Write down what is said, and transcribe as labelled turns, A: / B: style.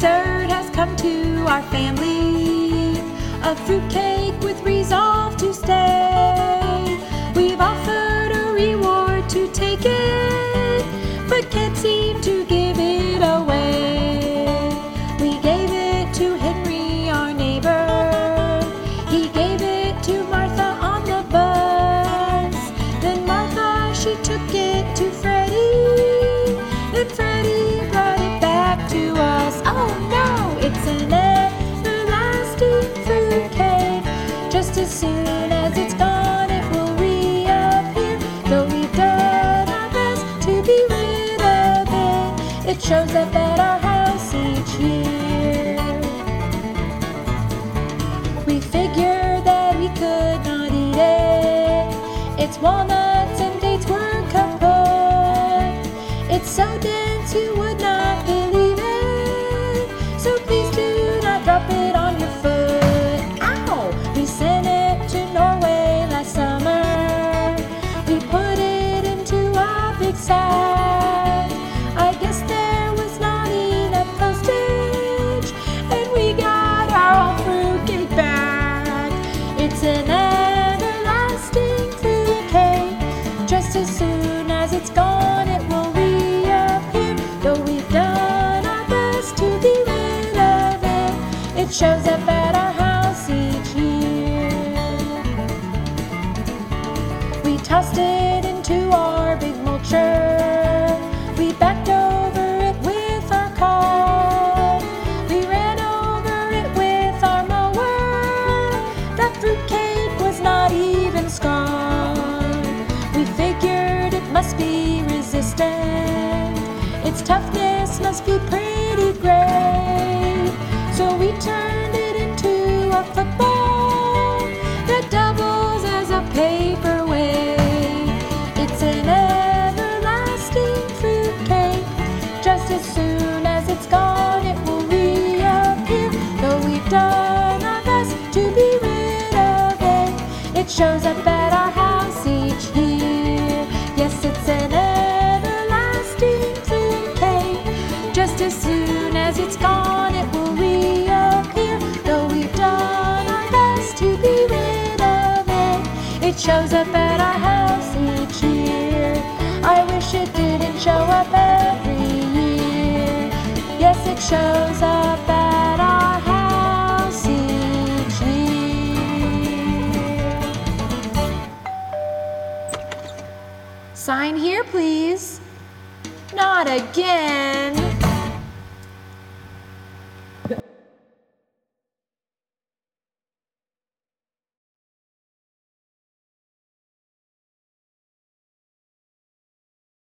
A: dessert has come to our family, a fruitcake with resolve to stay. We've offered a reward to take it, but can't seem to give it away. We gave it to Henry, our neighbor. He gave it to Martha on the bus. Then Martha, she took it to Freddie. Then Freddie brought it back to us. Oh no, it's an everlasting fruitcake. Just as soon as it's gone, it will reappear. Though we've done our best to be rid of it, it shows up at our house each year. We figured that we could not eat it. Its walnuts and dates were kaput. It's so dense you would not believe it. So please do not drop it on your foot. Ow! We sent it to Norway last summer. We put it into a big sack. I guess there was not enough postage, and we got our fruitcake back. It's an everlasting fruitcake. Just as soon as it's gone, it will reappear. Though we've done our best to be rid of it, it shows up at our house each year. We tossed it into our big mulcher. We backed over it with our car. We ran over it with our mower. That fruitcake was not even scarred. We figured it must be resistant. Its toughness must be pretty great. So we turned it into a football that doubles as a paperweight. It's an everlasting fruitcake. Just as soon as it's gone, it will reappear. Though we've done our best to be rid of it, it shows up at our house each year. Yes, it's an everlasting fruitcake. Just as soon as it's gone, it will reappear. Though we've done our best to be rid of it, it shows up at our house each year. I wish it didn't show up every year. Yes, it shows up at our house each year. Sign here, please. Not again.